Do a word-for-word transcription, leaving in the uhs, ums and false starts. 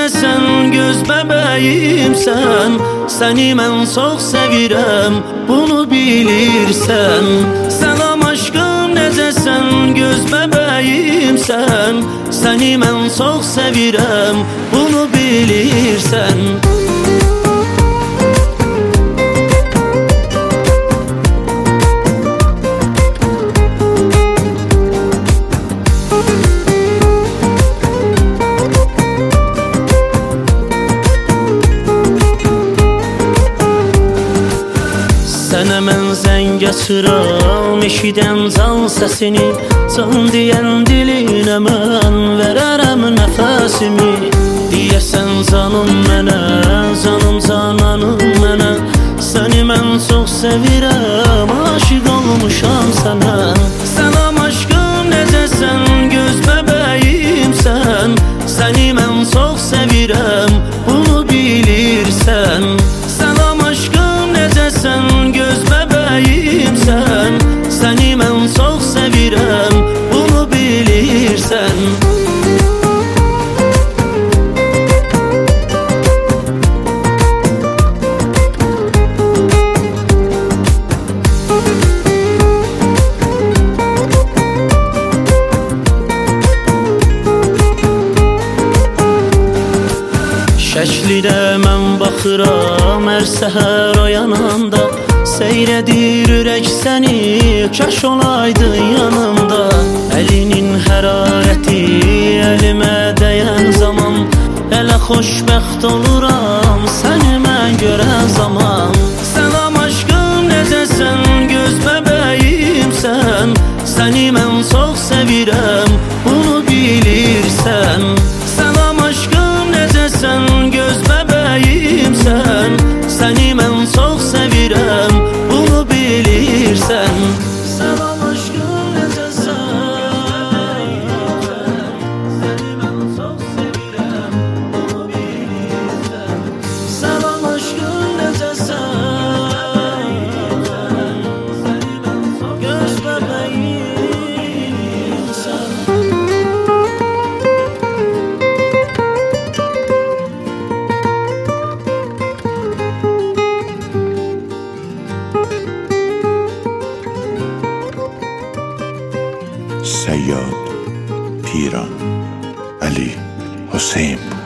necəsən, göz bəbəyimsən. Səni mən çox sevirəm, bunu bilirsən. Salam aşkım, necəsən, göz bəbəyimsən. Səni mən çox sevirəm, bunu bilirsən. Sənə mən zəng açıram, eşidən can səsini. Can deyən dilinə mən verərəm nəfəsimi. Deyəsən canım mənə, canım cananım mənə. Səni mən çox sevirəm, aşiq olmuşam sənə. Salam aşkım, necəsən, göz bəbəyimsən. Səni mən çox sevirəm, bunu bilirsən. Salam aşkım, necəsən, göz bəbəyimsən. Səni mən çox sevirəm, bunu bilirsən. Şəklidə mən baxıram hər səhər oyananda. Seyr edir ürək səni, kaş olaydın yanımda. Əlinin hərarəti əlimə dəyən zaman. Elə xoşbəxt oluram səni mən görən zaman. Salam aşkım, necəsən, göz bəbəyimsən. Səni mən çox sevirəm, bunu bilirsən. Salam aşkım, necəsən, göz bəbəyimsən. Səni mən çox sevirəm, bunu bilirsən. Salam aşkım, necəsən. Səni mən çox sevirəm, bunu bilirsən. Salam aşkım, necəsən. Səni mən çox göz bəbəyimsən. صیاد پیران علی حسین